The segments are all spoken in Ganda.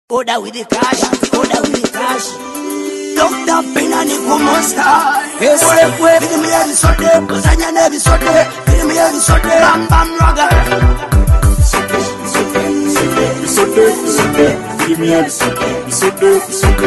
Order with the cash, order with the cash. Dr. Penani Kumosta. Yes, give me every Sunday, Lasagna every Sunday. Give me every Sunday, Bam Bam Raga. Sunday, give me every Sunday. Sunday,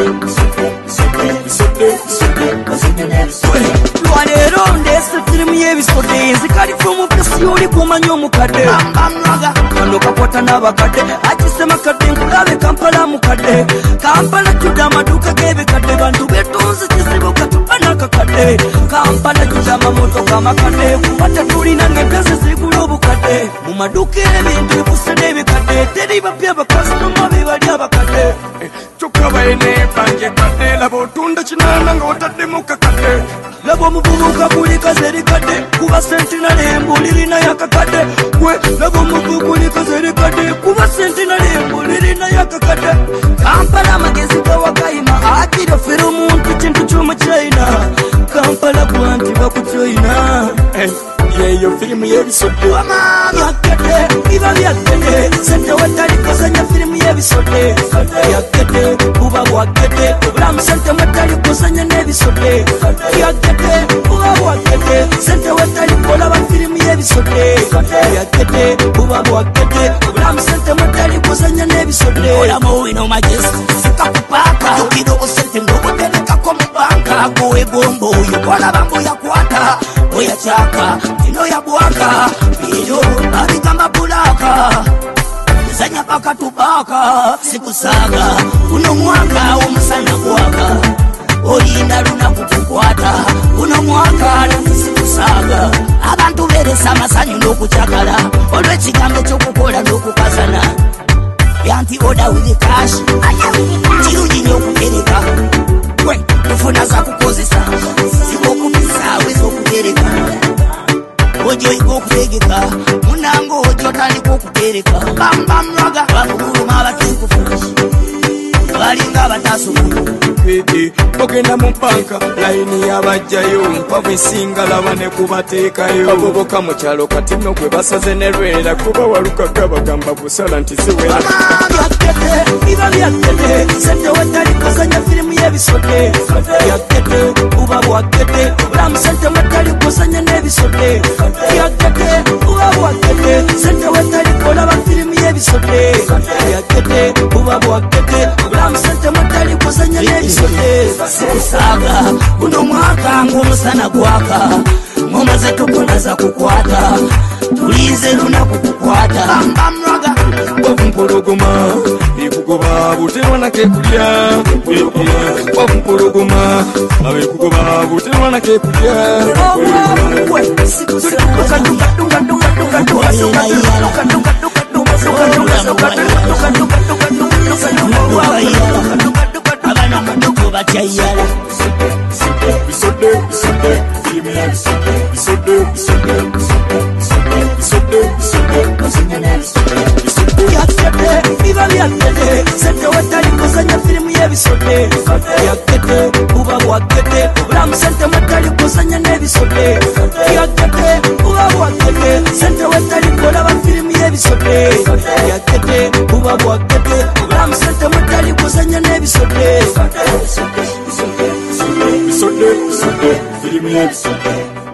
Lasagna every Sunday. Around this, give me every Sunday. The carry from up the Siori Kumanyo Mukade. Bam Bam Raga. Kanoka Potana Bakade. I just am a cutting Kampala Mukade. Kampala Chudama Duka gave a Kade. Bantu Betos, Jisiboka to Panaka Kade. Kampala Chudama Moto Kamakade. Pataturin and Gakas Sikubu Kade. Mumaduke and Pusade Kade. Teddy Bapiaba Customer Viva Kade. Chukabane, Panje Kade, Labotunda China, and Gota Demuka Kade. Labomuka Pulika Zerikade, Kuba Sentinel and Bulirina Yakakade. Labomuka Zerikade, Kuba Sentinel and Bulirina Yakakade. Kampala Magazika Wakaima, Aki the Feromoon pitching to Chuma China. Kampala Puanti Bakuchoina. Yeah, you feel me every Sunday. Yakate, Iva Yakate, Santa Watari Kosanya film every Sunday. Yakate, Uba Wakate, Ram Santa Watari Kosanya every Sunday. Yakate, Uba Wakate, Santa Watari Kola film every Sunday. Yakate, Uba Wakate, Ram Santa Watari Kosanya every Sunday. Ola mo ino majest, Sikapaka, Yukido Sente Nobo Teleka Kombanka, Goe Gombo, Yukola Bambo Yakwata, Oya Chaka. Ino ya buaka, Piro, Abikamba Bulaka. Zanya paka tubaka, siku saga. Uno mwaka, umusana buaka. Olinda luna kutukwata. Uno mwaka, siku saga. Abantu vere sama sanyu ndoku chakala. Olwe chikambe chokukola ndoku kazana. Yanti order with the cash. Chirungi nyoku kereka. We, ufuna za kukozesa. Siku kupisa, wezo kukereka. Ojo iko kutegeka, munango ojo tali kukutereka. Bam bam raga, bakuru mabatuku fushi. Balinga batasu. Ogenda mu banka, layini y'abajjayo, mpavu esinga laba ne kubateekayo. Bagoboka mu kyalo kati nno gwe basaze ne lwera, kuba walukaga bagamba busala nti ziwera. Yakete, iba byakete, sente watali kozanya firimu y'ebisode. Yakete, uba bwakete, obulamu sente watali kozanya n'ebisode. Yakete, uba bwakete, sente watali kolaba firimu y'ebisode. Yakete, uba bwakete, obulamu sente watali kozanya n'ebisode. Sikusaga, uno mwaka ngumusana gwaka. Mumaze tukunaza kukwata, tulize luna kukukwata. Bam bam raga, Wavumpologoma, ikugoba butewana kekulya. Wavumpologoma, abekugoba butewana kekulya. Viva Yakete, sente watali kozanya firimu y'ebisode. Yakete, uba bwakete, obulamu sente watali kozanya n'ebisode. Yakete, uba bwakete, sente watali kolaba firimu y'ebisode. Yakete, uba bwakete, obulamu sente watali kozanya n'ebisode. Sunday, firimu y'ebisode.